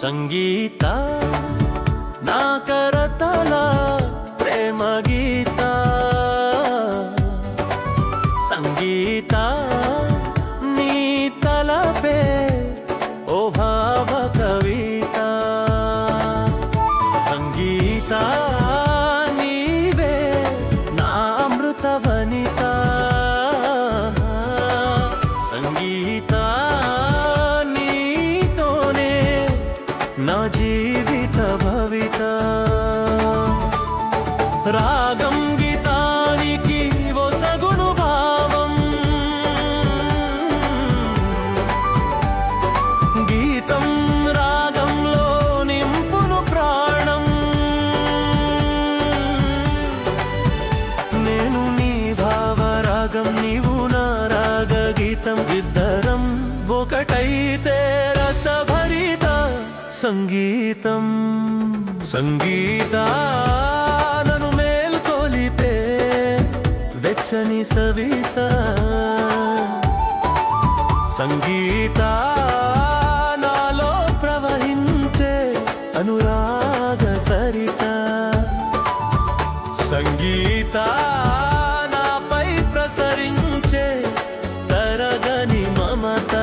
సంగీత నా కరతల ప్రేమ గీత సంగీత నీ తలపే ఓ భావ కవిత సంగీత నీవే నా అమృత వనిత సంగీత నీతోనే నా జీవిత భవిత రాగం గీతానికి ఒసగును భావం గీతం రాగంలో నింపును ప్రాణం నేను నీ భావరాగం నీవు నా రాగ గీతం ఇద్దరం ఒకటైతే రసభరిత సంగీతం సంగీత నన్ను మేల్కొలిపే వెచ్చని సవిత సంగీత నాలో ప్రవహించే అనురాగ సరిత సంగీత నాపై ప్రసరించే తరగని మమత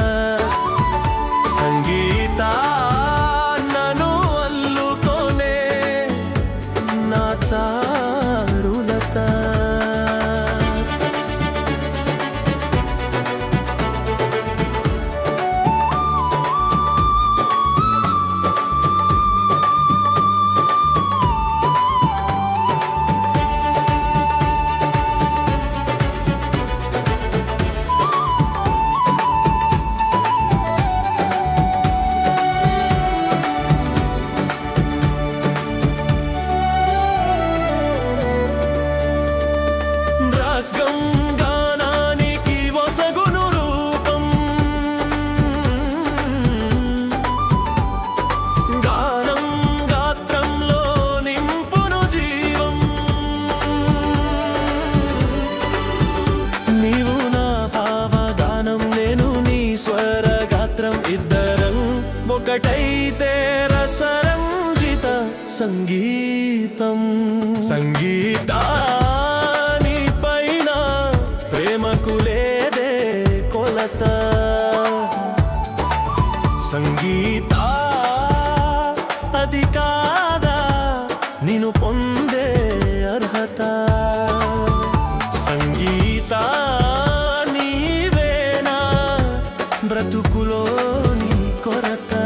సంగీత నన్ను అల్లుకొనే నా చారులత గానానికి వసగును రూపం గానం గాత్రంలో నింపును జీవం నీవు నా భావగానం నేను నీ స్వర గాత్రం ఇద్దరం ఒకటైతే రసరంజిత సంగీతం సంగీత ప్రేమకు లేదే కొలత సంగీత అది కాదా నిన్ను పొందే అర్హత సంగీత నీవేనా బ్రతుకులోని కొరత